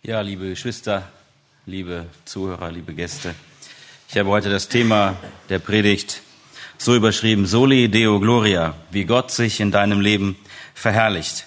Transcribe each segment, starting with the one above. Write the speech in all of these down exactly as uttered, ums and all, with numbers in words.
Ja, liebe Geschwister, liebe Zuhörer, liebe Gäste, ich habe heute das Thema der Predigt so überschrieben: Soli Deo Gloria, wie Gott sich in deinem Leben verherrlicht.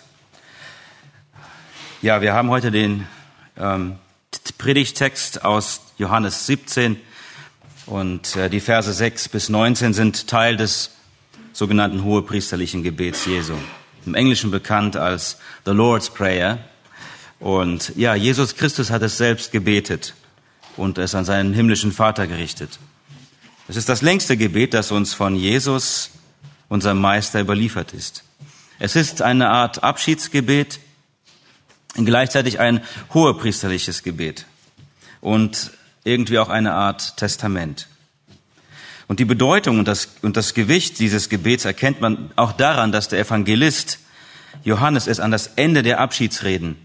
Ja, wir haben heute den ähm, Predigttext aus Johannes siebzehn und äh, die Verse sechs bis neunzehn sind Teil des sogenannten hohepriesterlichen Gebets Jesu, im Englischen bekannt als The Lord's Prayer. Und ja, Jesus Christus hat es selbst gebetet und es an seinen himmlischen Vater gerichtet. Es ist das längste Gebet, das uns von Jesus, unserem Meister, überliefert ist. Es ist eine Art Abschiedsgebet, gleichzeitig ein hohepriesterliches Gebet und irgendwie auch eine Art Testament. Und die Bedeutung und das, und das Gewicht dieses Gebets erkennt man auch daran, dass der Evangelist Johannes es an das Ende der Abschiedsreden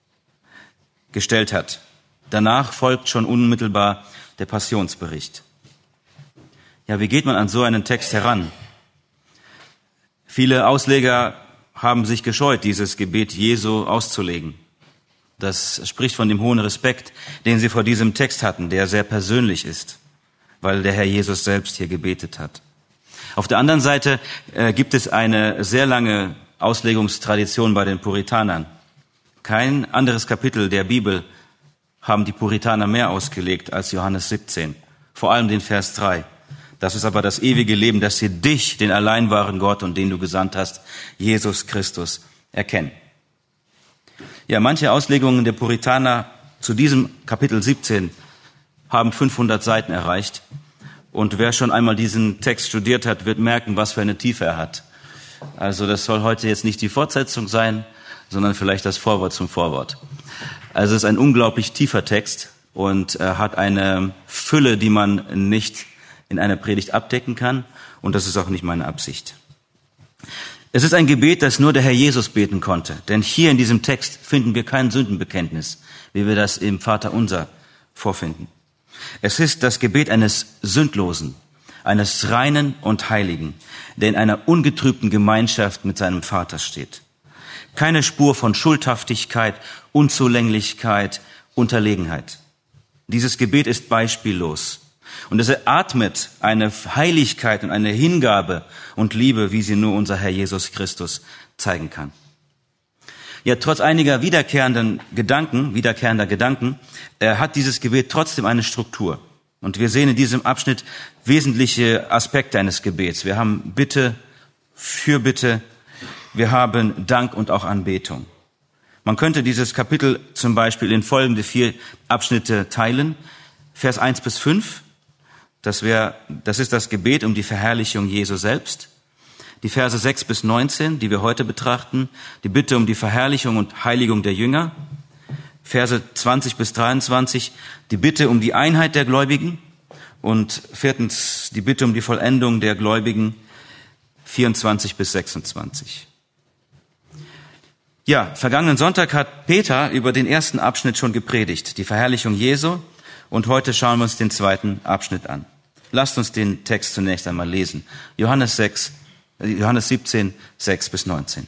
gestellt hat. Danach folgt schon unmittelbar der Passionsbericht. Ja, wie geht man an so einen Text heran? Viele Ausleger haben sich gescheut, dieses Gebet Jesu auszulegen. Das spricht von dem hohen Respekt, den sie vor diesem Text hatten, der sehr persönlich ist, weil der Herr Jesus selbst hier gebetet hat. Auf der anderen Seite äh, gibt es eine sehr lange Auslegungstradition bei den Puritanern. Kein anderes Kapitel der Bibel haben die Puritaner mehr ausgelegt als Johannes siebzehn, vor allem den Vers drei. Das ist aber das ewige Leben, dass sie dich, den allein wahren Gott und den du gesandt hast, Jesus Christus, erkennen. Ja, manche Auslegungen der Puritaner zu diesem Kapitel siebzehn haben fünfhundert Seiten erreicht. Und wer schon einmal diesen Text studiert hat, wird merken, was für eine Tiefe er hat. Also das soll heute jetzt nicht die Fortsetzung sein, sondern vielleicht das Vorwort zum Vorwort. Also es ist ein unglaublich tiefer Text und er hat eine Fülle, die man nicht in einer Predigt abdecken kann, und das ist auch nicht meine Absicht. Es ist ein Gebet, das nur der Herr Jesus beten konnte, denn hier in diesem Text finden wir kein Sündenbekenntnis, wie wir das im Vaterunser vorfinden. Es ist das Gebet eines Sündlosen, eines Reinen und Heiligen, der in einer ungetrübten Gemeinschaft mit seinem Vater steht. Keine Spur von Schuldhaftigkeit, Unzulänglichkeit, Unterlegenheit. Dieses Gebet ist beispiellos. Und es atmet eine Heiligkeit und eine Hingabe und Liebe, wie sie nur unser Herr Jesus Christus zeigen kann. Ja, trotz einiger wiederkehrenden Gedanken, wiederkehrender Gedanken, äh, hat dieses Gebet trotzdem eine Struktur. Und wir sehen in diesem Abschnitt wesentliche Aspekte eines Gebets. Wir haben Bitte, Fürbitte, wir haben Dank und auch Anbetung. Man könnte dieses Kapitel zum Beispiel in folgende vier Abschnitte teilen. Vers eins bis fünf, das wäre, das ist das Gebet um die Verherrlichung Jesu selbst. Die Verse sechs bis neunzehn, die wir heute betrachten, die Bitte um die Verherrlichung und Heiligung der Jünger. Verse zwanzig bis dreiundzwanzig, die Bitte um die Einheit der Gläubigen. Und viertens, die Bitte um die Vollendung der Gläubigen, vierundzwanzig bis sechsundzwanzig. Ja, vergangenen Sonntag hat Peter über den ersten Abschnitt schon gepredigt, die Verherrlichung Jesu. Und heute schauen wir uns den zweiten Abschnitt an. Lasst uns den Text zunächst einmal lesen. Johannes sechs, Johannes siebzehn, sechs bis neunzehn.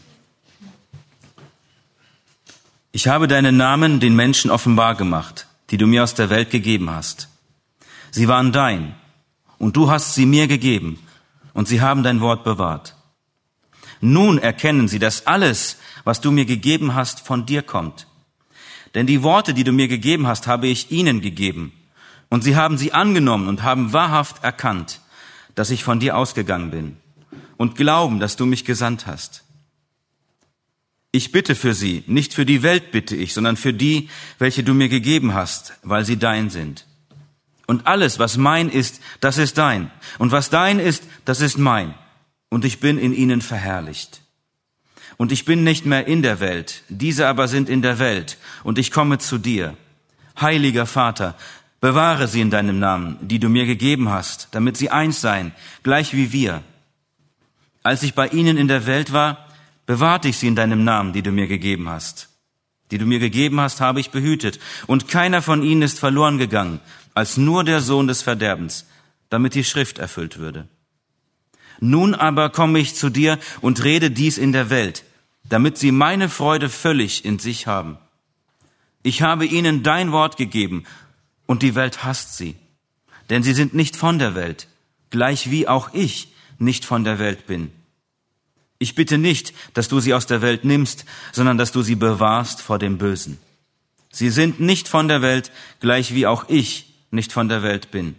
Ich habe deinen Namen den Menschen offenbar gemacht, die du mir aus der Welt gegeben hast. Sie waren dein, und du hast sie mir gegeben, und sie haben dein Wort bewahrt. Nun erkennen sie, dass alles, was du mir gegeben hast, von dir kommt. Denn die Worte, die du mir gegeben hast, habe ich ihnen gegeben. Und sie haben sie angenommen und haben wahrhaft erkannt, dass ich von dir ausgegangen bin. Und glauben, dass du mich gesandt hast. Ich bitte für sie, nicht für die Welt bitte ich, sondern für die, welche du mir gegeben hast, weil sie dein sind. Und alles, was mein ist, das ist dein. Und was dein ist, das ist mein. Und ich bin in ihnen verherrlicht. Und ich bin nicht mehr in der Welt, diese aber sind in der Welt, und ich komme zu dir. Heiliger Vater, bewahre sie in deinem Namen, die du mir gegeben hast, damit sie eins seien, gleich wie wir. Als ich bei ihnen in der Welt war, bewahrte ich sie in deinem Namen, die du mir gegeben hast. Die du mir gegeben hast, habe ich behütet, und keiner von ihnen ist verloren gegangen, als nur der Sohn des Verderbens, damit die Schrift erfüllt würde. Nun aber komme ich zu dir und rede dies in der Welt, damit sie meine Freude völlig in sich haben. Ich habe ihnen dein Wort gegeben, und die Welt hasst sie. Denn sie sind nicht von der Welt, gleich wie auch ich nicht von der Welt bin. Ich bitte nicht, dass du sie aus der Welt nimmst, sondern dass du sie bewahrst vor dem Bösen. Sie sind nicht von der Welt, gleich wie auch ich nicht von der Welt bin.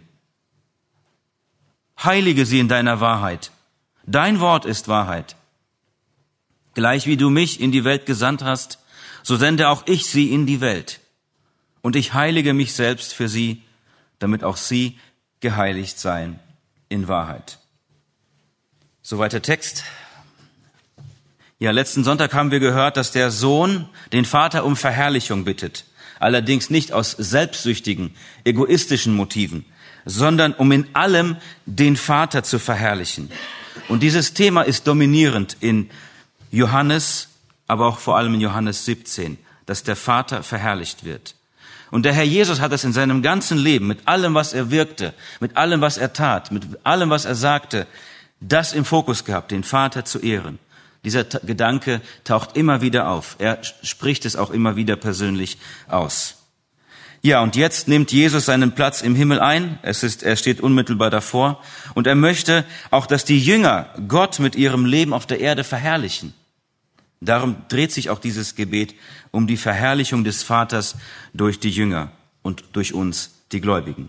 Heilige sie in deiner Wahrheit. Dein Wort ist Wahrheit. Gleich wie du mich in die Welt gesandt hast, so sende auch ich sie in die Welt. Und ich heilige mich selbst für sie, damit auch sie geheiligt seien in Wahrheit. Soweit der Text. Ja, letzten Sonntag haben wir gehört, dass der Sohn den Vater um Verherrlichung bittet. Allerdings nicht aus selbstsüchtigen, egoistischen Motiven, sondern um in allem den Vater zu verherrlichen. Und dieses Thema ist dominierend in Johannes, aber auch vor allem in Johannes siebzehn, dass der Vater verherrlicht wird. Und der Herr Jesus hat es in seinem ganzen Leben, mit allem, was er wirkte, mit allem, was er tat, mit allem, was er sagte, das im Fokus gehabt, den Vater zu ehren. Dieser T- Gedanke taucht immer wieder auf. Er spricht es auch immer wieder persönlich aus. Ja, und jetzt nimmt Jesus seinen Platz im Himmel ein. Es ist, er steht unmittelbar davor. Und er möchte auch, dass die Jünger Gott mit ihrem Leben auf der Erde verherrlichen. Darum dreht sich auch dieses Gebet um die Verherrlichung des Vaters durch die Jünger und durch uns, die Gläubigen.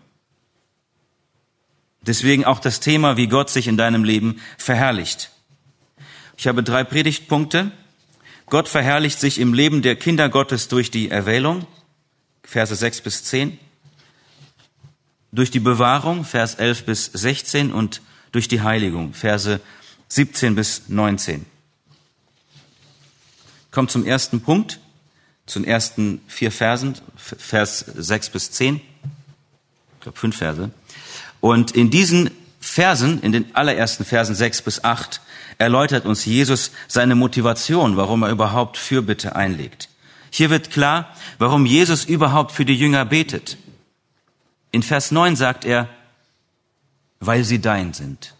Deswegen auch das Thema, wie Gott sich in deinem Leben verherrlicht. Ich habe drei Predigtpunkte. Gott verherrlicht sich im Leben der Kinder Gottes durch die Erwählung, Verse sechs bis zehn, durch die Bewahrung, Vers elf bis sechzehn und durch die Heiligung, Verse siebzehn bis neunzehn. Kommt zum ersten Punkt, zu den ersten vier Versen, Vers sechs bis zehn, ich glaube fünf Verse. Und in diesen Versen, in den allerersten Versen sechs bis acht, erläutert uns Jesus seine Motivation, warum er überhaupt Fürbitte einlegt. Hier wird klar, warum Jesus überhaupt für die Jünger betet. In Vers neun sagt er, weil sie dein sind.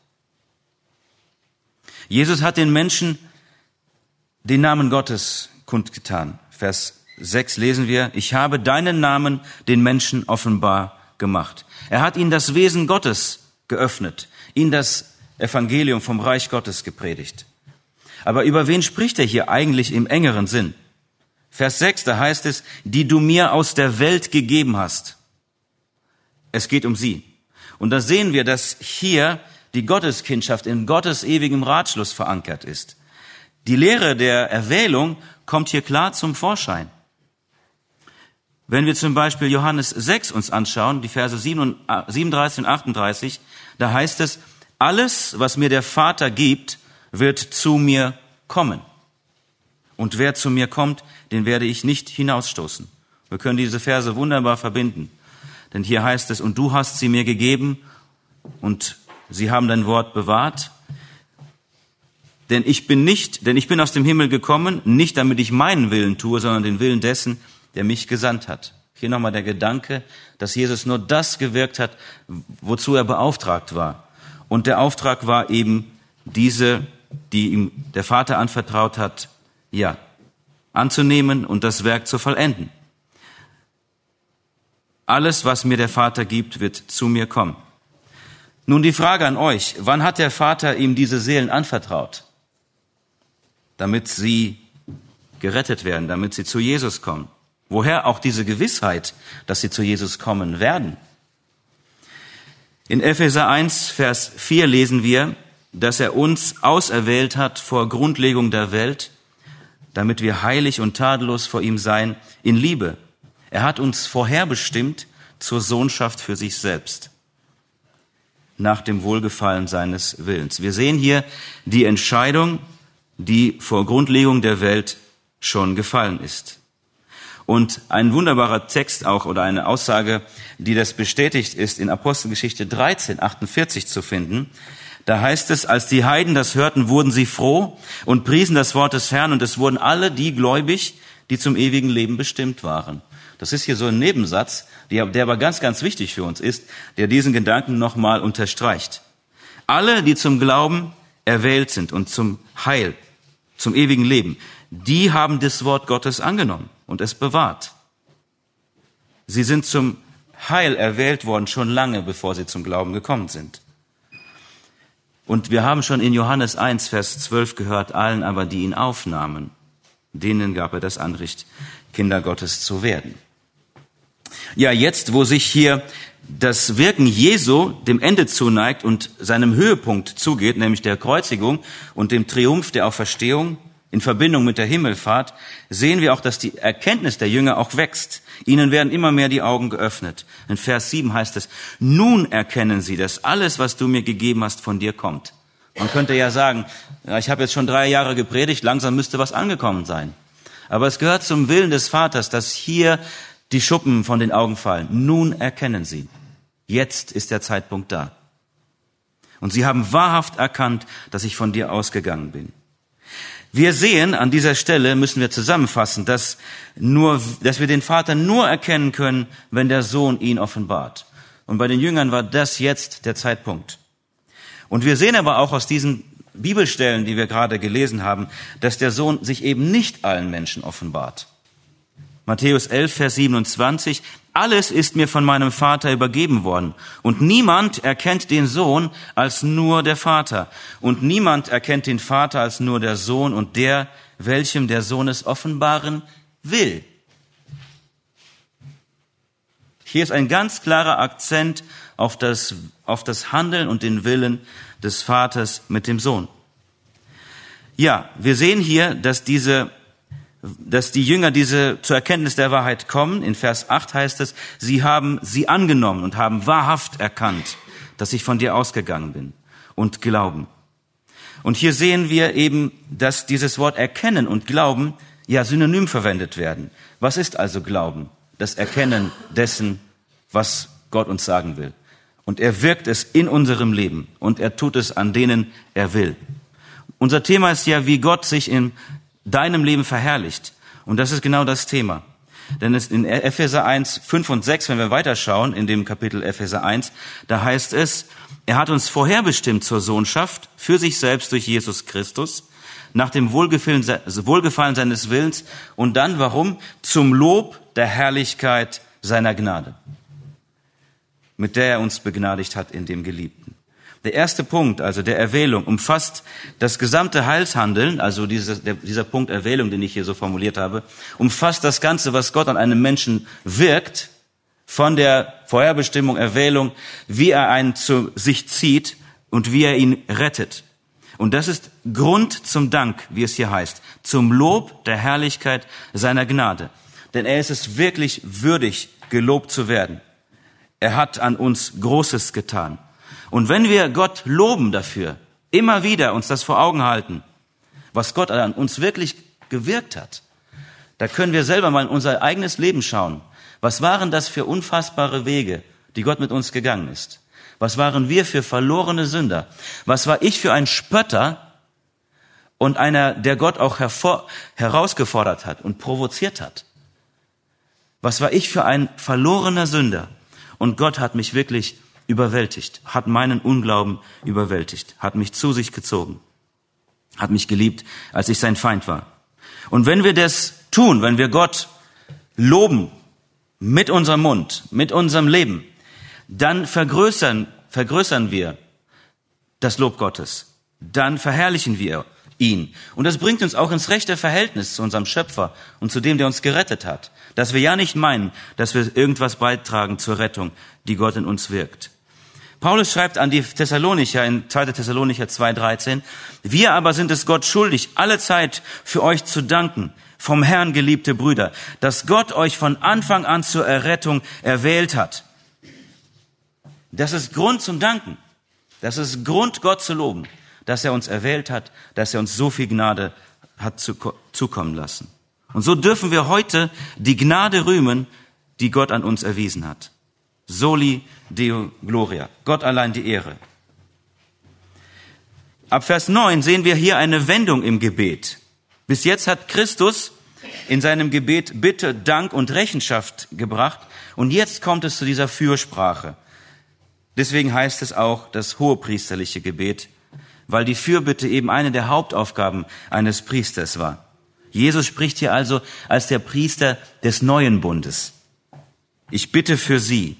Jesus hat den Menschen den Namen Gottes kundgetan. Vers sechs lesen wir, ich habe deinen Namen den Menschen offenbar gemacht. Er hat ihnen das Wesen Gottes geöffnet, ihnen das Evangelium vom Reich Gottes gepredigt. Aber über wen spricht er hier eigentlich im engeren Sinn? Vers sechs, da heißt es, die du mir aus der Welt gegeben hast. Es geht um sie. Und da sehen wir, dass hier die Gotteskindschaft in Gottes ewigem Ratschluss verankert ist. Die Lehre der Erwählung kommt hier klar zum Vorschein. Wenn wir zum Beispiel Johannes sechs uns anschauen, die Verse siebenunddreißig und achtunddreißig, da heißt es, alles, was mir der Vater gibt, wird zu mir kommen. Und wer zu mir kommt, den werde ich nicht hinausstoßen. Wir können diese Verse wunderbar verbinden. Denn hier heißt es, und du hast sie mir gegeben und sie haben dein Wort bewahrt. Denn ich bin nicht, denn ich bin aus dem Himmel gekommen, nicht damit ich meinen Willen tue, sondern den Willen dessen, der mich gesandt hat. Hier nochmal der Gedanke, dass Jesus nur das gewirkt hat, wozu er beauftragt war. Und der Auftrag war eben diese, die ihm der Vater anvertraut hat, ja, anzunehmen und das Werk zu vollenden. Alles, was mir der Vater gibt, wird zu mir kommen. Nun die Frage an euch, wann hat der Vater ihm diese Seelen anvertraut? Damit sie gerettet werden, damit sie zu Jesus kommen. Woher auch diese Gewissheit, dass sie zu Jesus kommen werden? In Epheser eins, Vers vier lesen wir, dass er uns auserwählt hat vor Grundlegung der Welt, damit wir heilig und tadellos vor ihm seien in Liebe. Er hat uns vorherbestimmt zur Sohnschaft für sich selbst, nach dem Wohlgefallen seines Willens. Wir sehen hier die Entscheidung, die vor Grundlegung der Welt schon gefallen ist. Und ein wunderbarer Text auch oder eine Aussage, die das bestätigt, ist in Apostelgeschichte dreizehn, achtundvierzig zu finden. Da heißt es, als die Heiden das hörten, wurden sie froh und priesen das Wort des Herrn und es wurden alle die gläubig, die zum ewigen Leben bestimmt waren. Das ist hier so ein Nebensatz, der aber ganz, ganz wichtig für uns ist, der diesen Gedanken nochmal unterstreicht. Alle, die zum Glauben erwählt sind und zum Heil, zum ewigen Leben, die haben das Wort Gottes angenommen und es bewahrt. Sie sind zum Heil erwählt worden, schon lange bevor sie zum Glauben gekommen sind. Und wir haben schon in Johannes eins, Vers zwölf gehört, allen aber, die ihn aufnahmen, denen gab er das Anrecht, Kinder Gottes zu werden. Ja, jetzt, wo sich hier das Wirken Jesu dem Ende zuneigt und seinem Höhepunkt zugeht, nämlich der Kreuzigung und dem Triumph der Auferstehung in Verbindung mit der Himmelfahrt, sehen wir auch, dass die Erkenntnis der Jünger auch wächst. Ihnen werden immer mehr die Augen geöffnet. In Vers sieben heißt es, nun erkennen sie, dass alles, was du mir gegeben hast, von dir kommt. Man könnte ja sagen, ja, ich habe jetzt schon drei Jahre gepredigt, langsam müsste was angekommen sein. Aber es gehört zum Willen des Vaters, dass hier die Schuppen von den Augen fallen. Nun erkennen sie. Jetzt ist der Zeitpunkt da. Und sie haben wahrhaft erkannt, dass ich von dir ausgegangen bin. Wir sehen, an dieser Stelle müssen wir zusammenfassen, dass nur, dass wir den Vater nur erkennen können, wenn der Sohn ihn offenbart. Und bei den Jüngern war das jetzt der Zeitpunkt. Und wir sehen aber auch aus diesen Bibelstellen, die wir gerade gelesen haben, dass der Sohn sich eben nicht allen Menschen offenbart. Matthäus elf, Vers siebenundzwanzig, alles ist mir von meinem Vater übergeben worden und niemand erkennt den Sohn als nur der Vater und niemand erkennt den Vater als nur der Sohn und der, welchem der Sohn es offenbaren will. Hier ist ein ganz klarer Akzent auf das, auf das Handeln und den Willen des Vaters mit dem Sohn. Ja, wir sehen hier, dass diese dass die Jünger diese zur Erkenntnis der Wahrheit kommen. In Vers acht heißt es, sie haben sie angenommen und haben wahrhaft erkannt, dass ich von dir ausgegangen bin und glauben. Und hier sehen wir eben, dass dieses Wort erkennen und glauben ja synonym verwendet werden. Was ist also Glauben? Das Erkennen dessen, was Gott uns sagen will. Und er wirkt es in unserem Leben und er tut es an denen er will. Unser Thema ist ja, wie Gott sich in deinem Leben verherrlicht. Und das ist genau das Thema. Denn es in Epheser eins, fünf und sechs, wenn wir weiterschauen, in dem Kapitel Epheser eins, da heißt es, er hat uns vorherbestimmt zur Sohnschaft für sich selbst durch Jesus Christus, nach dem Wohlgefallen, Wohlgefallen seines Willens und dann, warum? Zum Lob der Herrlichkeit seiner Gnade, mit der er uns begnadigt hat in dem Geliebten. Der erste Punkt, also der Erwählung, umfasst das gesamte Heilshandeln, also dieser, der, dieser Punkt Erwählung, den ich hier so formuliert habe, umfasst das Ganze, was Gott an einem Menschen wirkt, von der Vorherbestimmung, Erwählung, wie er einen zu sich zieht und wie er ihn rettet. Und das ist Grund zum Dank, wie es hier heißt, zum Lob der Herrlichkeit seiner Gnade. Denn er ist es wirklich würdig, gelobt zu werden. Er hat an uns Großes getan. Und wenn wir Gott loben dafür, immer wieder uns das vor Augen halten, was Gott an uns wirklich gewirkt hat, da können wir selber mal in unser eigenes Leben schauen. Was waren das für unfassbare Wege, die Gott mit uns gegangen ist? Was waren wir für verlorene Sünder? Was war ich für ein Spötter und einer, der Gott auch hervor, herausgefordert hat und provoziert hat? Was war ich für ein verlorener Sünder? Und Gott hat mich wirklich überwältigt, hat meinen Unglauben überwältigt, hat mich zu sich gezogen, hat mich geliebt, als ich sein Feind war. Und wenn wir das tun, wenn wir Gott loben mit unserem Mund, mit unserem Leben, dann vergrößern, vergrößern wir das Lob Gottes. Dann verherrlichen wir ihn. Und das bringt uns auch ins rechte Verhältnis zu unserem Schöpfer und zu dem, der uns gerettet hat. Dass wir ja nicht meinen, dass wir irgendwas beitragen zur Rettung, die Gott in uns wirkt. Paulus schreibt an die Thessalonicher in zweiter Thessalonicher zwei, dreizehn, wir aber sind es Gott schuldig, alle Zeit für euch zu danken, vom Herrn geliebte Brüder, dass Gott euch von Anfang an zur Errettung erwählt hat. Das ist Grund zum Danken. Das ist Grund, Gott zu loben, dass er uns erwählt hat, dass er uns so viel Gnade hat zukommen lassen. Und so dürfen wir heute die Gnade rühmen, die Gott an uns erwiesen hat. Soli Deo Gloria. Gott allein die Ehre. Ab Vers neun sehen wir hier eine Wendung im Gebet. Bis jetzt hat Christus in seinem Gebet Bitte, Dank und Rechenschaft gebracht. Und jetzt kommt es zu dieser Fürsprache. Deswegen heißt es auch das hohepriesterliche Gebet, weil die Fürbitte eben eine der Hauptaufgaben eines Priesters war. Jesus spricht hier also als der Priester des neuen Bundes. Ich bitte für sie.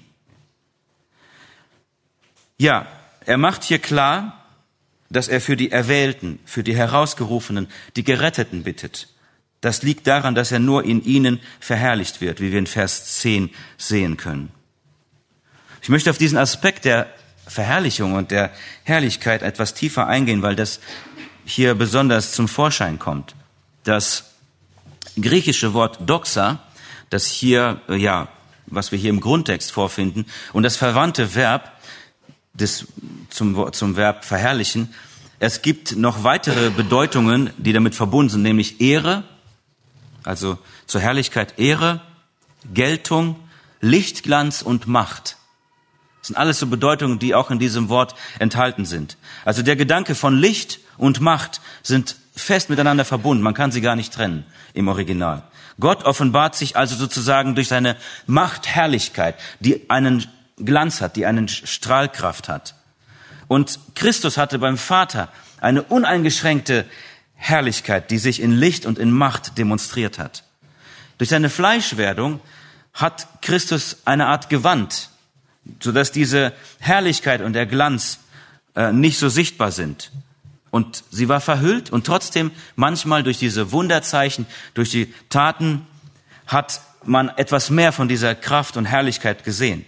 Ja, er macht hier klar, dass er für die Erwählten, für die Herausgerufenen, die Geretteten bittet. Das liegt daran, dass er nur in ihnen verherrlicht wird, wie wir in Vers zehn sehen können. Ich möchte auf diesen Aspekt der Verherrlichung und der Herrlichkeit etwas tiefer eingehen, weil das hier besonders zum Vorschein kommt. Das griechische Wort Doxa, das hier, ja, was wir hier im Grundtext vorfinden, und das verwandte Verb des, zum, zum Verb verherrlichen, es gibt noch weitere Bedeutungen, die damit verbunden sind, nämlich Ehre, also zur Herrlichkeit Ehre, Geltung, Lichtglanz und Macht. Das sind alles so Bedeutungen, die auch in diesem Wort enthalten sind. Also der Gedanke von Licht und Macht sind fest miteinander verbunden. Man kann sie gar nicht trennen im Original. Gott offenbart sich also sozusagen durch seine Machtherrlichkeit, die einen Glanz hat, die eine Strahlkraft hat. Und Christus hatte beim Vater eine uneingeschränkte Herrlichkeit, die sich in Licht und in Macht demonstriert hat. Durch seine Fleischwerdung hat Christus eine Art Gewand, sodass diese Herrlichkeit und der Glanz äh, nicht so sichtbar sind. Und sie war verhüllt und trotzdem manchmal durch diese Wunderzeichen, durch die Taten hat man etwas mehr von dieser Kraft und Herrlichkeit gesehen.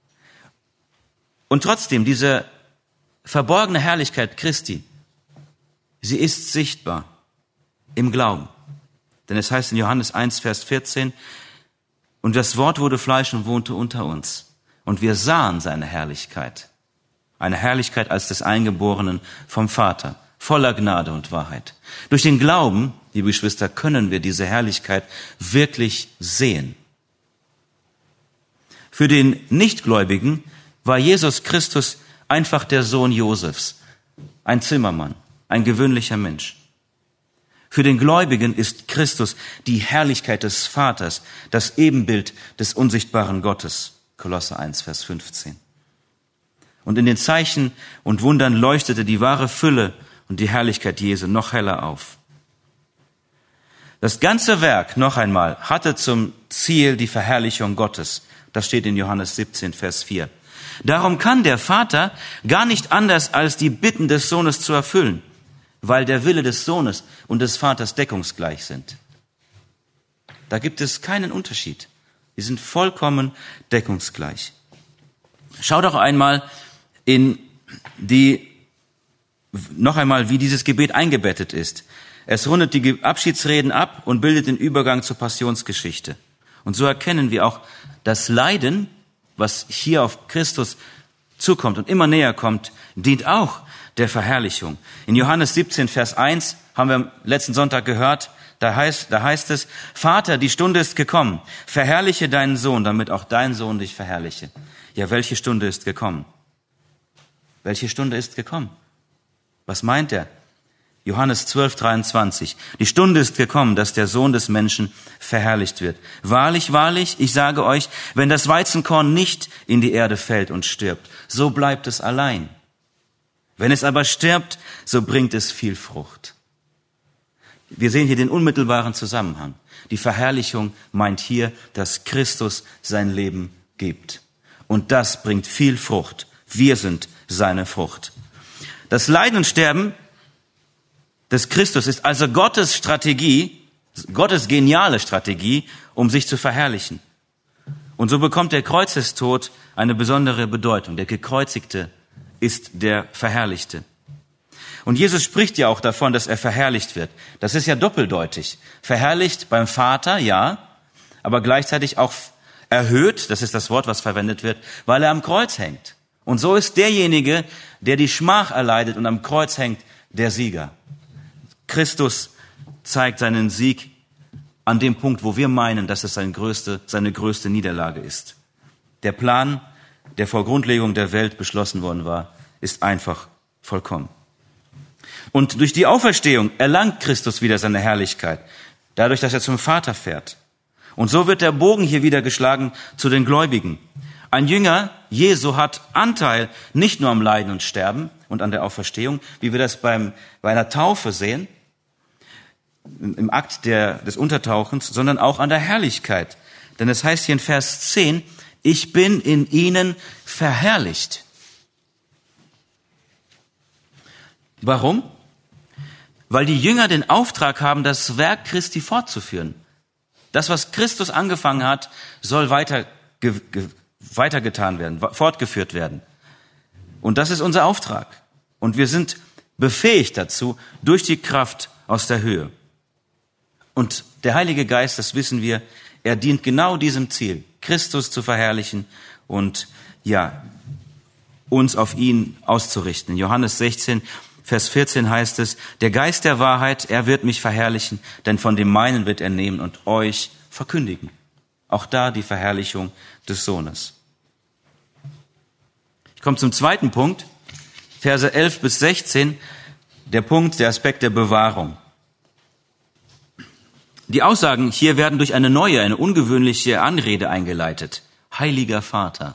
Und trotzdem, diese verborgene Herrlichkeit Christi, sie ist sichtbar im Glauben. Denn es heißt in Johannes eins, Vers vierzehn, und das Wort wurde Fleisch und wohnte unter uns. Und wir sahen seine Herrlichkeit. Eine Herrlichkeit als des Eingeborenen vom Vater, voller Gnade und Wahrheit. Durch den Glauben, liebe Geschwister, können wir diese Herrlichkeit wirklich sehen. Für den Nichtgläubigen war Jesus Christus einfach der Sohn Josefs, ein Zimmermann, ein gewöhnlicher Mensch. Für den Gläubigen ist Christus die Herrlichkeit des Vaters, das Ebenbild des unsichtbaren Gottes. Kolosser eins, Vers fünfzehn. Und in den Zeichen und Wundern leuchtete die wahre Fülle und die Herrlichkeit Jesu noch heller auf. Das ganze Werk, noch einmal, hatte zum Ziel die Verherrlichung Gottes. Das steht in Johannes siebzehn, Vers vier. Darum kann der Vater gar nicht anders, als die Bitten des Sohnes zu erfüllen, weil der Wille des Sohnes und des Vaters deckungsgleich sind. Da gibt es keinen Unterschied. Die sind vollkommen deckungsgleich. Schau doch einmal in die, noch einmal, wie dieses Gebet eingebettet ist. Es rundet die Abschiedsreden ab und bildet den Übergang zur Passionsgeschichte. Und so erkennen wir auch, das Leiden, was hier auf Christus zukommt und immer näher kommt, dient auch der Verherrlichung. In Johannes siebzehn, Vers eins haben wir letzten Sonntag gehört, da heißt, da heißt es, Vater, die Stunde ist gekommen, verherrliche deinen Sohn, damit auch dein Sohn dich verherrliche. Ja, welche Stunde ist gekommen? Welche Stunde ist gekommen? Was meint er? Johannes zwölf, dreiundzwanzig. Die Stunde ist gekommen, dass der Sohn des Menschen verherrlicht wird. Wahrlich, wahrlich, ich sage euch, wenn das Weizenkorn nicht in die Erde fällt und stirbt, so bleibt es allein. Wenn es aber stirbt, so bringt es viel Frucht. Wir sehen hier den unmittelbaren Zusammenhang. Die Verherrlichung meint hier, dass Christus sein Leben gibt. Und das bringt viel Frucht. Wir sind seine Frucht. Das Leiden und Sterben des Christus ist also Gottes Strategie, Gottes geniale Strategie, um sich zu verherrlichen. Und so bekommt der Kreuzestod eine besondere Bedeutung. Der Gekreuzigte ist der Verherrlichte. Und Jesus spricht ja auch davon, dass er verherrlicht wird. Das ist ja doppeldeutig. Verherrlicht beim Vater, ja, aber gleichzeitig auch erhöht, das ist das Wort, was verwendet wird, weil er am Kreuz hängt. Und so ist derjenige, der die Schmach erleidet und am Kreuz hängt, der Sieger. Christus zeigt seinen Sieg an dem Punkt, wo wir meinen, dass es seine größte, seine größte Niederlage ist. Der Plan, der vor Grundlegung der Welt beschlossen worden war, ist einfach vollkommen. Und durch die Auferstehung erlangt Christus wieder seine Herrlichkeit, dadurch, dass er zum Vater fährt. Und so wird der Bogen hier wieder geschlagen zu den Gläubigen. Ein Jünger Jesu hat Anteil nicht nur am Leiden und Sterben und an der Auferstehung, wie wir das beim, bei einer Taufe sehen, im, im Akt der, des Untertauchens, sondern auch an der Herrlichkeit. Denn es heißt hier in Vers zehn, Ich bin in ihnen verherrlicht. Warum? Weil die Jünger den Auftrag haben, das Werk Christi fortzuführen. Das, was Christus angefangen hat, soll weiter, ge, ge, weitergetan werden, fortgeführt werden. Und das ist unser Auftrag. Und wir sind befähigt dazu durch die Kraft aus der Höhe. Und der Heilige Geist, das wissen wir, er dient genau diesem Ziel, Christus zu verherrlichen und ja, uns auf ihn auszurichten. In Johannes sechzehn, Vers vierzehn heißt es, der Geist der Wahrheit, er wird mich verherrlichen, denn von dem meinen wird er nehmen und euch verkündigen. Auch da die Verherrlichung des Sohnes. Ich komme zum zweiten Punkt, Verse elf bis sechzehn, der Punkt, der Aspekt der Bewahrung. Die Aussagen hier werden durch eine neue, eine ungewöhnliche Anrede eingeleitet. Heiliger Vater.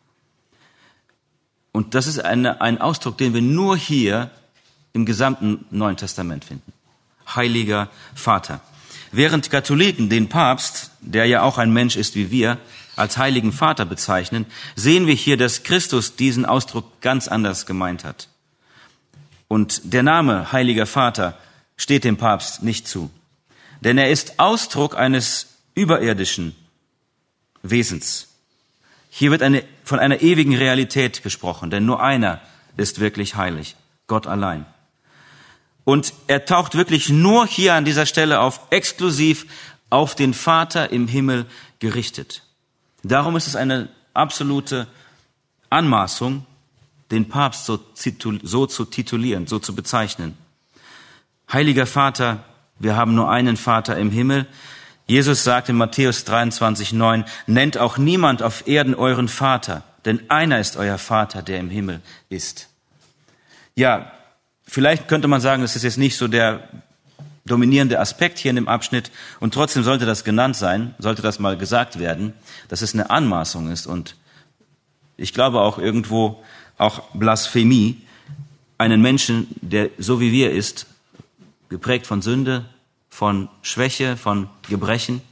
Und das ist eine, ein Ausdruck, den wir nur hier im gesamten Neuen Testament finden. Heiliger Vater. Während Katholiken den Papst, der ja auch ein Mensch ist wie wir, als Heiligen Vater bezeichnen, sehen wir hier, dass Christus diesen Ausdruck ganz anders gemeint hat. Und der Name Heiliger Vater steht dem Papst nicht zu. Denn er ist Ausdruck eines überirdischen Wesens. Hier wird eine, von einer ewigen Realität gesprochen, denn nur einer ist wirklich heilig, Gott allein. Und er taucht wirklich nur hier an dieser Stelle auf, exklusiv auf den Vater im Himmel gerichtet. Darum ist es eine absolute Anmaßung, den Papst so, so zu titulieren, so zu bezeichnen. Heiliger Vater, wir haben nur einen Vater im Himmel. Jesus sagt in Matthäus dreiundzwanzig, neun, nennt auch niemand auf Erden euren Vater, denn einer ist euer Vater, der im Himmel ist. Ja, vielleicht könnte man sagen, das ist jetzt nicht so der dominierende Aspekt hier in dem Abschnitt und trotzdem sollte das genannt sein, sollte das mal gesagt werden, dass es eine Anmaßung ist und ich glaube auch irgendwo auch Blasphemie, einen Menschen, der so wie wir ist, geprägt von Sünde, von Schwäche, von Gebrechen,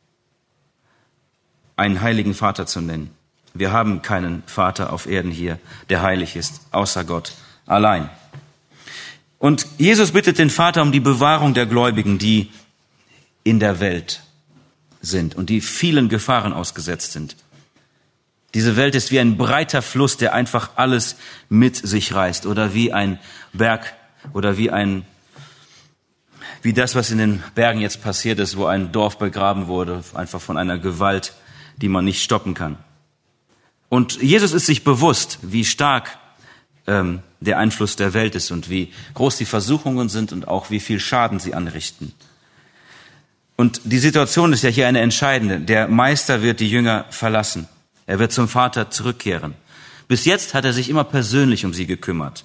einen heiligen Vater zu nennen. Wir haben keinen Vater auf Erden hier, der heilig ist, außer Gott allein. Und Jesus bittet den Vater um die Bewahrung der Gläubigen, die in der Welt sind und die vielen Gefahren ausgesetzt sind. Diese Welt ist wie ein breiter Fluss, der einfach alles mit sich reißt oder wie ein Berg oder wie ein wie das, was in den Bergen jetzt passiert ist, wo ein Dorf begraben wurde, einfach von einer Gewalt, die man nicht stoppen kann. Und Jesus ist sich bewusst, wie stark ähm, der Einfluss der Welt ist und wie groß die Versuchungen sind und auch wie viel Schaden sie anrichten. Und die Situation ist ja hier eine entscheidende. Der Meister wird die Jünger verlassen. Er wird zum Vater zurückkehren. Bis jetzt hat er sich immer persönlich um sie gekümmert.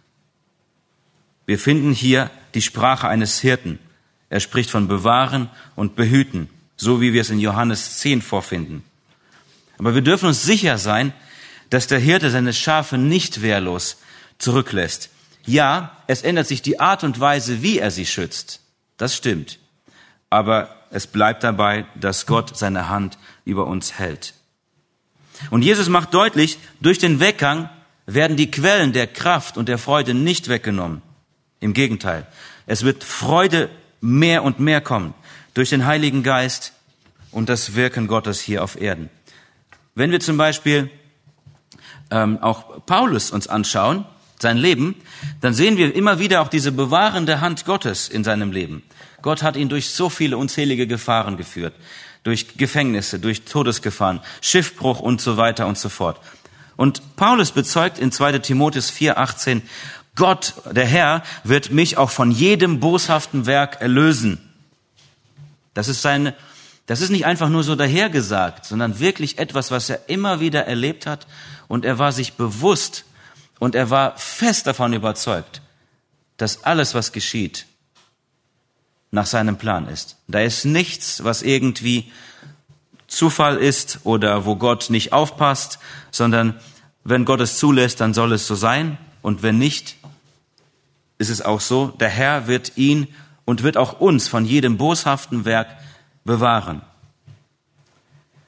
Wir finden hier die Sprache eines Hirten. Er spricht von bewahren und behüten, so wie wir es in Johannes zehn vorfinden. Aber wir dürfen uns sicher sein, dass der Hirte seine Schafe nicht wehrlos zurücklässt. Ja, es ändert sich die Art und Weise, wie er sie schützt. Das stimmt. Aber es bleibt dabei, dass Gott seine Hand über uns hält. Und Jesus macht deutlich, durch den Weggang werden die Quellen der Kraft und der Freude nicht weggenommen. Im Gegenteil, es wird Freude mehr und mehr kommen durch den Heiligen Geist und das Wirken Gottes hier auf Erden. Wenn wir zum Beispiel ähm, auch Paulus uns anschauen, sein Leben, dann sehen wir immer wieder auch diese bewahrende Hand Gottes in seinem Leben. Gott hat ihn durch so viele unzählige Gefahren geführt, durch Gefängnisse, durch Todesgefahren, Schiffbruch und so weiter und so fort. Und Paulus bezeugt in zweiter Timotheus vier, achtzehn, Gott, der Herr, wird mich auch von jedem boshaften Werk erlösen. Das ist seine, das ist nicht einfach nur so dahergesagt, sondern wirklich etwas, was er immer wieder erlebt hat. Und er war sich bewusst und er war fest davon überzeugt, dass alles, was geschieht, nach seinem Plan ist. Da ist nichts, was irgendwie Zufall ist oder wo Gott nicht aufpasst, sondern wenn Gott es zulässt, dann soll es so sein. Und wenn nicht, ist es auch so, der Herr wird ihn und wird auch uns von jedem boshaften Werk bewahren.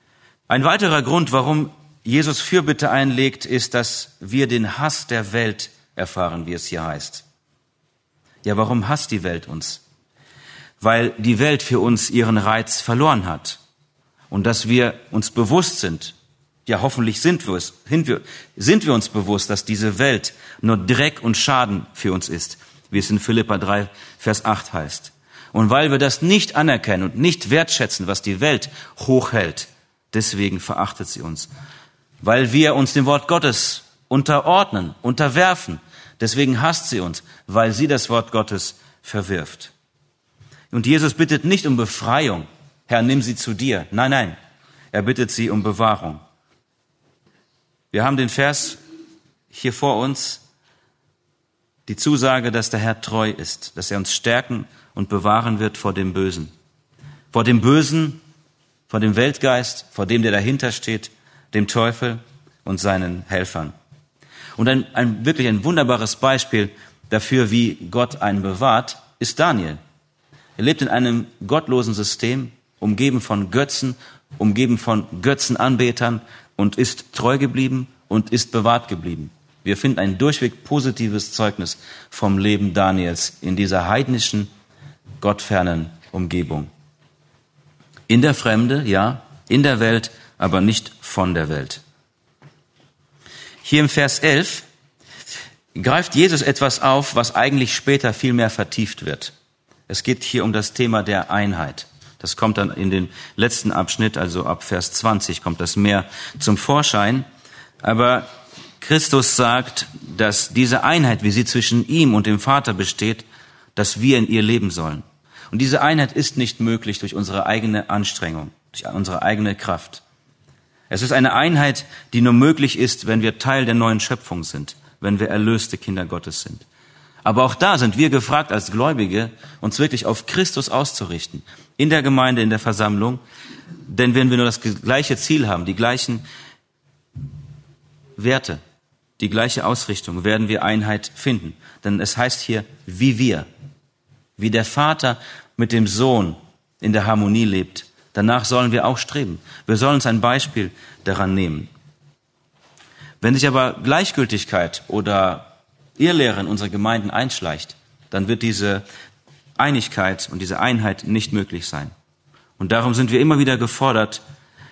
Ein weiterer Grund, warum Jesus Fürbitte einlegt, ist, dass wir den Hass der Welt erfahren, wie es hier heißt. Ja, warum hasst die Welt uns? Weil die Welt für uns ihren Reiz verloren hat und dass wir uns bewusst sind, ja hoffentlich sind wir, es, sind wir uns bewusst, dass diese Welt nur Dreck und Schaden für uns ist, wie es in Philipper drei, Vers acht heißt. Und weil wir das nicht anerkennen und nicht wertschätzen, was die Welt hochhält, deswegen verachtet sie uns. Weil wir uns dem Wort Gottes unterordnen, unterwerfen, deswegen hasst sie uns, weil sie das Wort Gottes verwirft. Und Jesus bittet nicht um Befreiung. Herr, nimm sie zu dir. Nein, nein. Er bittet sie um Bewahrung. Wir haben den Vers hier vor uns, die Zusage, dass der Herr treu ist, dass er uns stärken und bewahren wird vor dem Bösen. Vor dem Bösen, vor dem Weltgeist, vor dem, der dahinter steht, dem Teufel und seinen Helfern. Und ein, ein wirklich ein wunderbares Beispiel dafür, wie Gott einen bewahrt, ist Daniel. Er lebt in einem gottlosen System, umgeben von Götzen, umgeben von Götzenanbetern und ist treu geblieben und ist bewahrt geblieben. Wir finden ein durchweg positives Zeugnis vom Leben Daniels in dieser heidnischen, gottfernen Umgebung. In der Fremde, ja, in der Welt, aber nicht von der Welt. Hier im Vers elf greift Jesus etwas auf, was eigentlich später viel mehr vertieft wird. Es geht hier um das Thema der Einheit. Das kommt dann in den letzten Abschnitt, also ab Vers zwanzig kommt das mehr zum Vorschein. Aber Christus sagt, dass diese Einheit, wie sie zwischen ihm und dem Vater besteht, dass wir in ihr leben sollen. Und diese Einheit ist nicht möglich durch unsere eigene Anstrengung, durch unsere eigene Kraft. Es ist eine Einheit, die nur möglich ist, wenn wir Teil der neuen Schöpfung sind, wenn wir erlöste Kinder Gottes sind. Aber auch da sind wir gefragt als Gläubige, uns wirklich auf Christus auszurichten, in der Gemeinde, in der Versammlung. Denn wenn wir nur das gleiche Ziel haben, die gleichen Werte, die gleiche Ausrichtung, werden wir Einheit finden. Denn es heißt hier, wie wir, wie der Vater mit dem Sohn in der Harmonie lebt. Danach sollen wir auch streben. Wir sollen uns ein Beispiel daran nehmen. Wenn sich aber Gleichgültigkeit oder Irrlehre in unsere Gemeinden einschleicht, dann wird diese Einigkeit und diese Einheit nicht möglich sein. Und darum sind wir immer wieder gefordert,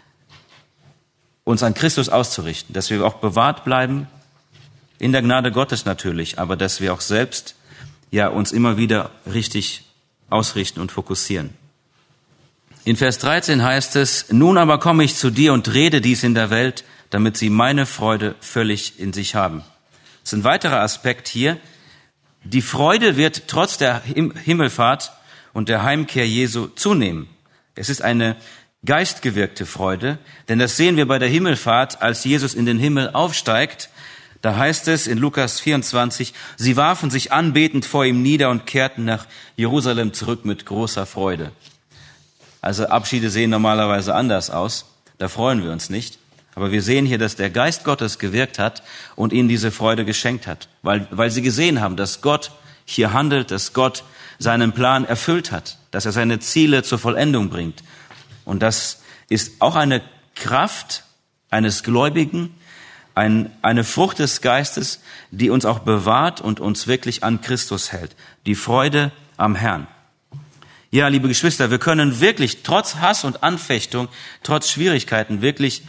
uns an Christus auszurichten, dass wir auch bewahrt bleiben, in der Gnade Gottes natürlich, aber dass wir auch selbst ja uns immer wieder richtig ausrichten und fokussieren. In Vers dreizehn heißt es, nun aber komme ich zu dir und rede dies in der Welt, damit sie meine Freude völlig in sich haben. Das ist ein weiterer Aspekt hier. Die Freude wird trotz der Himmelfahrt und der Heimkehr Jesu zunehmen. Es ist eine geistgewirkte Freude, denn das sehen wir bei der Himmelfahrt, als Jesus in den Himmel aufsteigt. Da heißt es in Lukas vierundzwanzig, sie warfen sich anbetend vor ihm nieder und kehrten nach Jerusalem zurück mit großer Freude. Also Abschiede sehen normalerweise anders aus, da freuen wir uns nicht. Aber wir sehen hier, dass der Geist Gottes gewirkt hat und ihnen diese Freude geschenkt hat, weil, weil sie gesehen haben, dass Gott hier handelt, dass Gott seinen Plan erfüllt hat, dass er seine Ziele zur Vollendung bringt. Und das ist auch eine Kraft eines Gläubigen, ein, eine Frucht des Geistes, die uns auch bewahrt und uns wirklich an Christus hält. Die Freude am Herrn. Ja, liebe Geschwister, wir können wirklich trotz Hass und Anfechtung, trotz Schwierigkeiten wirklich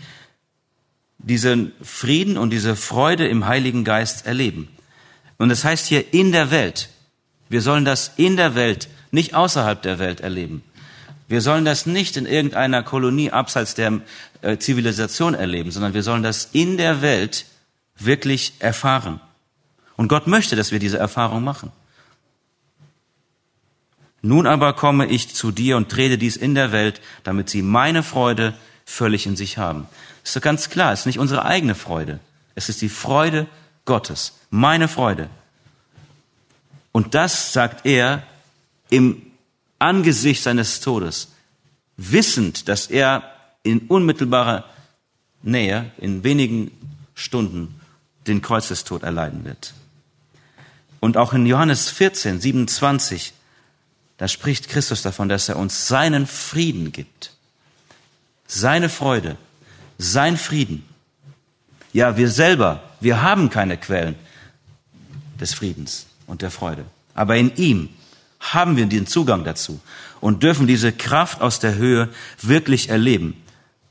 diesen Frieden und diese Freude im Heiligen Geist erleben. Und das heißt hier in der Welt. Wir sollen das in der Welt, nicht außerhalb der Welt erleben. Wir sollen das nicht in irgendeiner Kolonie abseits der äh, Zivilisation erleben, sondern wir sollen das in der Welt wirklich erfahren. Und Gott möchte, dass wir diese Erfahrung machen. Nun aber komme ich zu dir und rede dies in der Welt, damit sie meine Freude völlig in sich haben. Das ist doch ganz klar, es ist nicht unsere eigene Freude. Es ist die Freude Gottes, meine Freude. Und das sagt er im Angesicht seines Todes, wissend, dass er in unmittelbarer Nähe, in wenigen Stunden, den Kreuzestod erleiden wird. Und auch in Johannes vierzehn, siebenundzwanzig, da spricht Christus davon, dass er uns seinen Frieden gibt, seine Freude, sein Frieden. Ja, wir selber, wir haben keine Quellen des Friedens und der Freude. Aber in ihm haben wir den Zugang dazu und dürfen diese Kraft aus der Höhe wirklich erleben.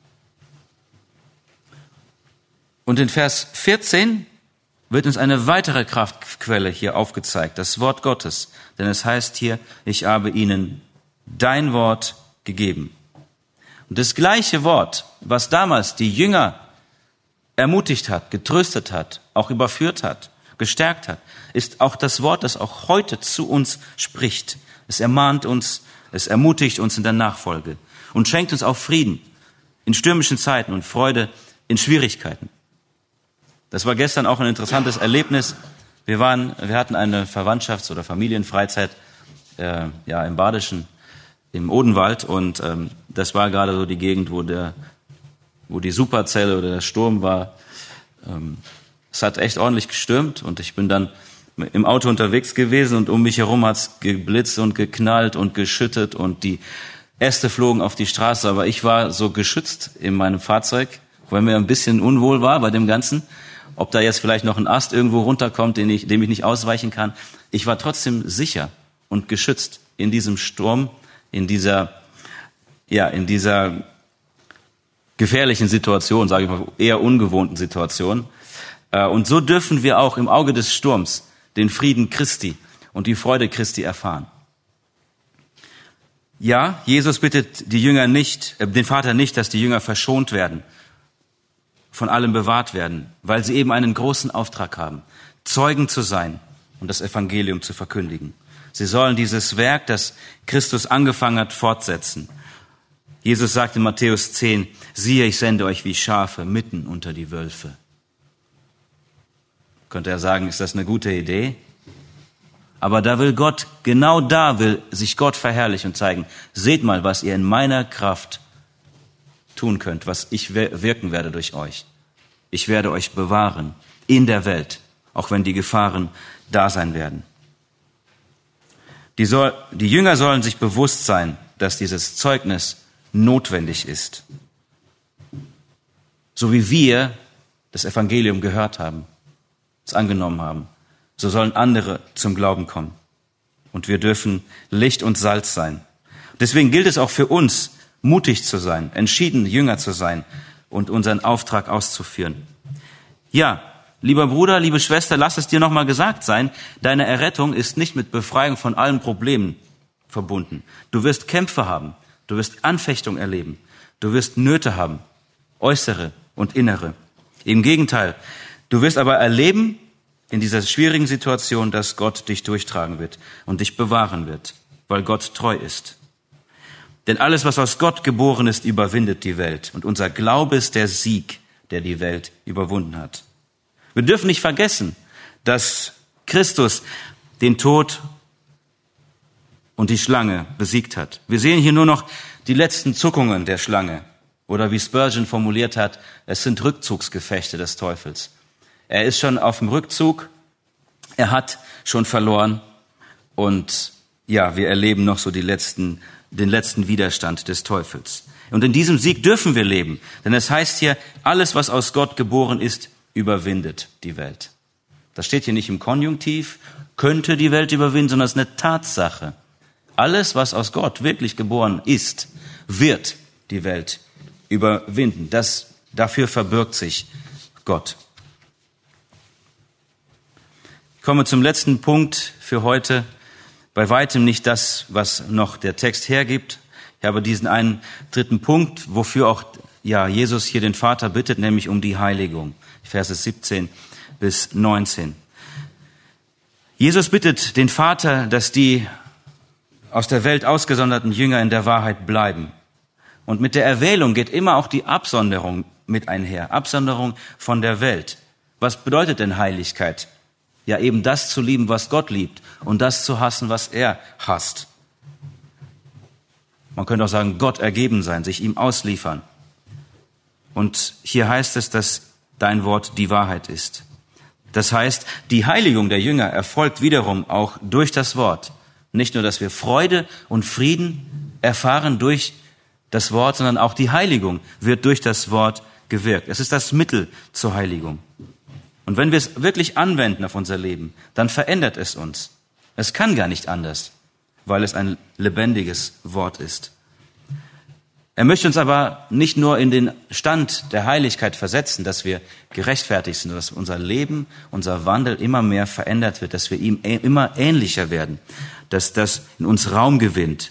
Und in Vers vierzehn wird uns eine weitere Kraftquelle hier aufgezeigt, das Wort Gottes. Denn es heißt hier, ich habe ihnen dein Wort gegeben. Und das gleiche Wort, was damals die Jünger ermutigt hat, getröstet hat, auch überführt hat, gestärkt hat, ist auch das Wort, das auch heute zu uns spricht. Es ermahnt uns, es ermutigt uns in der Nachfolge und schenkt uns auch Frieden in stürmischen Zeiten und Freude in Schwierigkeiten. Das war gestern auch ein interessantes Erlebnis. Wir waren, wir hatten eine Verwandtschafts- oder Familienfreizeit äh, ja im Badischen, im Odenwald, und ähm, das war gerade so die Gegend, wo der, wo die Superzelle oder der Sturm war. Ähm, es hat echt ordentlich gestürmt und ich bin dann im Auto unterwegs gewesen und um mich herum hat's geblitzt und geknallt und geschüttet und die Äste flogen auf die Straße, aber ich war so geschützt in meinem Fahrzeug, weil mir ein bisschen unwohl war bei dem Ganzen. Ob da jetzt vielleicht noch ein Ast irgendwo runterkommt, den ich, dem ich nicht ausweichen kann. Ich war trotzdem sicher und geschützt in diesem Sturm, in dieser, ja, in dieser gefährlichen Situation, sage ich mal, eher ungewohnten Situation. Und so dürfen wir auch im Auge des Sturms den Frieden Christi und die Freude Christi erfahren. Ja, Jesus bittet die Jünger nicht, äh, den Vater nicht, dass die Jünger verschont werden, von allem bewahrt werden, weil sie eben einen großen Auftrag haben, Zeugen zu sein und das Evangelium zu verkündigen. Sie sollen dieses Werk, das Christus angefangen hat, fortsetzen. Jesus sagt in Matthäus zehn, siehe, ich sende euch wie Schafe mitten unter die Wölfe. Könnte er sagen, ist das eine gute Idee? Aber da will Gott, genau da will sich Gott verherrlichen und zeigen, seht mal, was ihr in meiner Kraft tun könnt, was ich wirken werde durch euch. Ich werde euch bewahren in der Welt, auch wenn die Gefahren da sein werden. Die, soll, die Jünger sollen sich bewusst sein, dass dieses Zeugnis notwendig ist. So wie wir das Evangelium gehört haben, es angenommen haben, so sollen andere zum Glauben kommen. Und wir dürfen Licht und Salz sein. Deswegen gilt es auch für uns, mutig zu sein, entschieden Jünger zu sein und unseren Auftrag auszuführen. Ja, lieber Bruder, liebe Schwester, lass es dir nochmal gesagt sein, deine Errettung ist nicht mit Befreiung von allen Problemen verbunden. Du wirst Kämpfe haben, du wirst Anfechtung erleben, du wirst Nöte haben, äußere und innere. Im Gegenteil, du wirst aber erleben in dieser schwierigen Situation, dass Gott dich durchtragen wird und dich bewahren wird, weil Gott treu ist. Denn alles, was aus Gott geboren ist, überwindet die Welt. Und unser Glaube ist der Sieg, der die Welt überwunden hat. Wir dürfen nicht vergessen, dass Christus den Tod und die Schlange besiegt hat. Wir sehen hier nur noch die letzten Zuckungen der Schlange. Oder wie Spurgeon formuliert hat, es sind Rückzugsgefechte des Teufels. Er ist schon auf dem Rückzug, er hat schon verloren und ja, wir erleben noch so die letzten den letzten Widerstand des Teufels. Und in diesem Sieg dürfen wir leben. Denn es heißt hier, alles, was aus Gott geboren ist, überwindet die Welt. Das steht hier nicht im Konjunktiv, könnte die Welt überwinden, sondern es ist eine Tatsache. Alles, was aus Gott wirklich geboren ist, wird die Welt überwinden. Das, dafür verbirgt sich Gott. Ich komme zum letzten Punkt für heute. Bei weitem nicht das, was noch der Text hergibt. Ich habe diesen einen dritten Punkt, wofür auch ja, Jesus hier den Vater bittet, nämlich um die Heiligung. Verse siebzehn bis neunzehn. Jesus bittet den Vater, dass die aus der Welt ausgesonderten Jünger in der Wahrheit bleiben. Und mit der Erwählung geht immer auch die Absonderung mit einher. Absonderung von der Welt. Was bedeutet denn Heiligkeit? Ja, eben das zu lieben, was Gott liebt und das zu hassen, was er hasst. Man könnte auch sagen, Gott ergeben sein, sich ihm ausliefern. Und hier heißt es, dass dein Wort die Wahrheit ist. Das heißt, die Heiligung der Jünger erfolgt wiederum auch durch das Wort. Nicht nur, dass wir Freude und Frieden erfahren durch das Wort, sondern auch die Heiligung wird durch das Wort gewirkt. Es ist das Mittel zur Heiligung. Und wenn wir es wirklich anwenden auf unser Leben, dann verändert es uns. Es kann gar nicht anders, weil es ein lebendiges Wort ist. Er möchte uns aber nicht nur in den Stand der Heiligkeit versetzen, dass wir gerechtfertigt sind, dass unser Leben, unser Wandel immer mehr verändert wird, dass wir ihm immer ähnlicher werden, dass das in uns Raum gewinnt.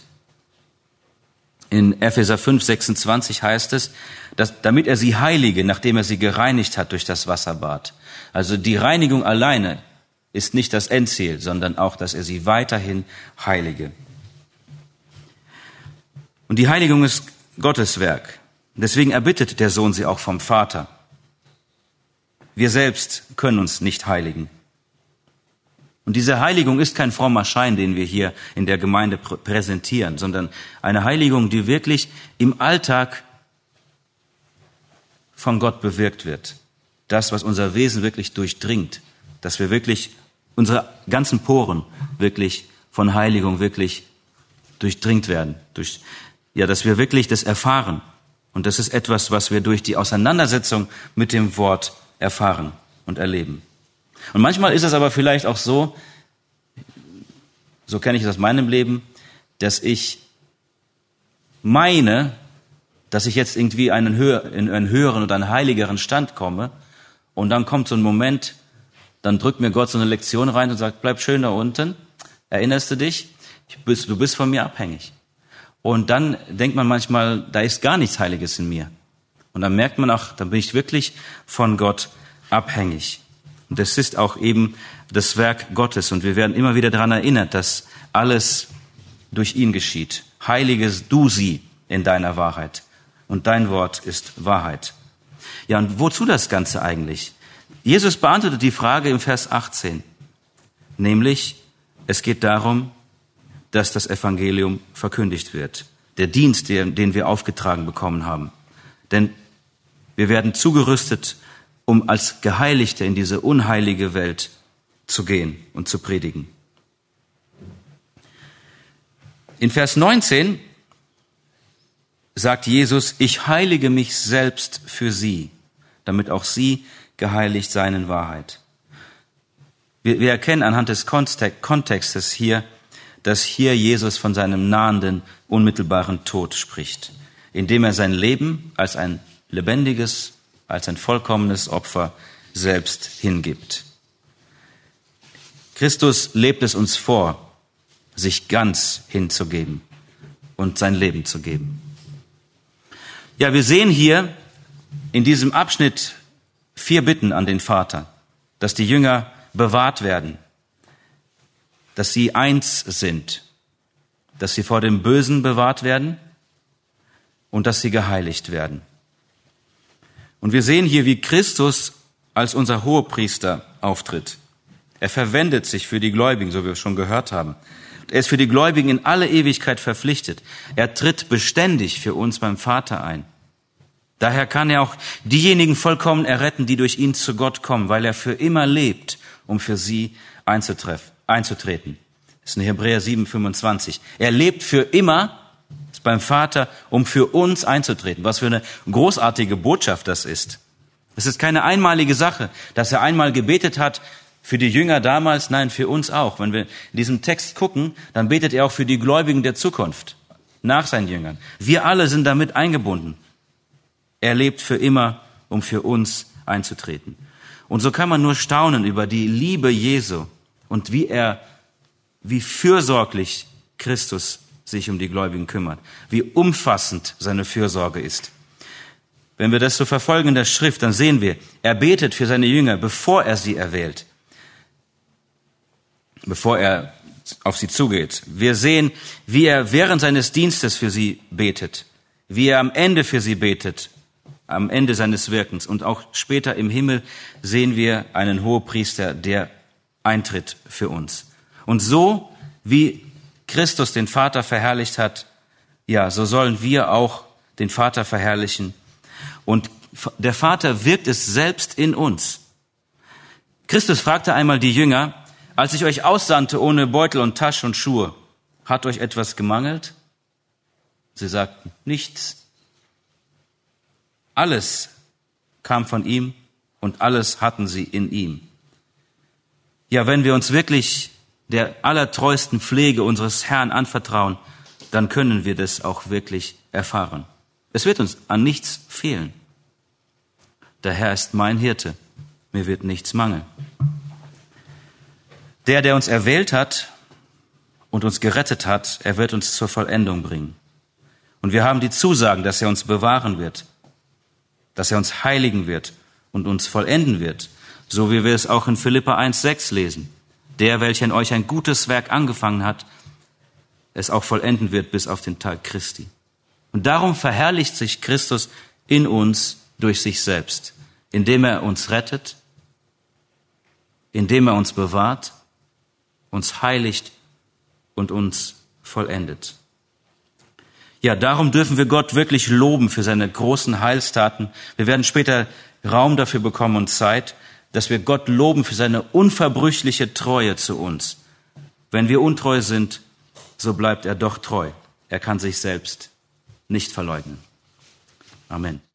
In Epheser fünf, sechsundzwanzig heißt es, dass, damit er sie heilige, nachdem er sie gereinigt hat durch das Wasserbad. Also die Reinigung alleine ist nicht das Endziel, sondern auch, dass er sie weiterhin heilige. Und die Heiligung ist Gottes Werk. Deswegen erbittet der Sohn sie auch vom Vater. Wir selbst können uns nicht heiligen. Und diese Heiligung ist kein frommer Schein, den wir hier in der Gemeinde pr- präsentieren, sondern eine Heiligung, die wirklich im Alltag von Gott bewirkt wird. Das, was unser Wesen wirklich durchdringt, dass wir wirklich unsere ganzen Poren wirklich von Heiligung wirklich durchdringt werden, durch Ja, dass wir wirklich das erfahren. Und das ist etwas, was wir durch die Auseinandersetzung mit dem Wort erfahren und erleben. Und manchmal ist es aber vielleicht auch so, so kenne ich es aus meinem Leben, dass ich meine, dass ich jetzt irgendwie einen höher, in einen höheren oder einen heiligeren Stand komme. Und dann kommt so ein Moment, dann drückt mir Gott so eine Lektion rein und sagt, bleib schön da unten, erinnerst du dich? Du bist von mir abhängig. Und dann denkt man manchmal, da ist gar nichts Heiliges in mir. Und dann merkt man auch, dann bin ich wirklich von Gott abhängig. Und das ist auch eben das Werk Gottes. Und wir werden immer wieder daran erinnert, dass alles durch ihn geschieht. Heiliges du sie in deiner Wahrheit. Und dein Wort ist Wahrheit. Ja, und wozu das Ganze eigentlich? Jesus beantwortet die Frage im Vers achtzehn. Nämlich, es geht darum, dass das Evangelium verkündigt wird. Der Dienst, den wir aufgetragen bekommen haben. Denn wir werden zugerüstet, um als Geheiligte in diese unheilige Welt zu gehen und zu predigen. In Vers neunzehn sagt Jesus, ich heilige mich selbst für sie, damit auch sie geheiligt seien in Wahrheit. Wir, wir erkennen anhand des Kontextes hier, dass hier Jesus von seinem nahenden, unmittelbaren Tod spricht, indem er sein Leben als ein lebendiges, als ein vollkommenes Opfer selbst hingibt. Christus lebt es uns vor, sich ganz hinzugeben und sein Leben zu geben. Ja, wir sehen hier in diesem Abschnitt vier Bitten an den Vater, dass die Jünger bewahrt werden, dass sie eins sind, dass sie vor dem Bösen bewahrt werden und dass sie geheiligt werden. Und wir sehen hier, wie Christus als unser Hohepriester auftritt. Er verwendet sich für die Gläubigen, so wie wir schon gehört haben. Er ist für die Gläubigen in alle Ewigkeit verpflichtet. Er tritt beständig für uns beim Vater ein. Daher kann er auch diejenigen vollkommen erretten, die durch ihn zu Gott kommen, weil er für immer lebt, um für sie einzutreffen. einzutreten. Das ist in Hebräer sieben, fünfundzwanzig. Er lebt für immer, ist beim Vater, um für uns einzutreten. Was für eine großartige Botschaft das ist. Es ist keine einmalige Sache, dass er einmal gebetet hat für die Jünger damals, nein, für uns auch. Wenn wir in diesem Text gucken, dann betet er auch für die Gläubigen der Zukunft, nach seinen Jüngern. Wir alle sind damit eingebunden. Er lebt für immer, um für uns einzutreten. Und so kann man nur staunen über die Liebe Jesu, und wie er, wie fürsorglich Christus sich um die Gläubigen kümmert, wie umfassend seine Fürsorge ist. Wenn wir das so verfolgen in der Schrift, dann sehen wir, er betet für seine Jünger, bevor er sie erwählt, bevor er auf sie zugeht. Wir sehen, wie er während seines Dienstes für sie betet, wie er am Ende für sie betet, am Ende seines Wirkens. Und auch später im Himmel sehen wir einen Hohepriester, der eintritt für uns. Und so, wie Christus den Vater verherrlicht hat, ja, so sollen wir auch den Vater verherrlichen. Und der Vater wirkt es selbst in uns. Christus fragte einmal die Jünger, als ich euch aussandte ohne Beutel und Tasche und Schuhe, hat euch etwas gemangelt? Sie sagten, nichts. Alles kam von ihm und alles hatten sie in ihm. Ja, wenn wir uns wirklich der allertreuesten Pflege unseres Herrn anvertrauen, dann können wir das auch wirklich erfahren. Es wird uns an nichts fehlen. Der Herr ist mein Hirte, mir wird nichts mangeln. Der, der uns erwählt hat und uns gerettet hat, er wird uns zur Vollendung bringen. Und wir haben die Zusagen, dass er uns bewahren wird, dass er uns heiligen wird und uns vollenden wird, so wie wir es auch in Philipper eins sechs lesen. Der, welcher in euch ein gutes Werk angefangen hat, es auch vollenden wird bis auf den Tag Christi. Und darum verherrlicht sich Christus in uns durch sich selbst, indem er uns rettet, indem er uns bewahrt, uns heiligt und uns vollendet. Ja, darum dürfen wir Gott wirklich loben für seine großen Heilstaten. Wir werden später Raum dafür bekommen und Zeit, dass wir Gott loben für seine unverbrüchliche Treue zu uns. Wenn wir untreu sind, so bleibt er doch treu. Er kann sich selbst nicht verleugnen. Amen.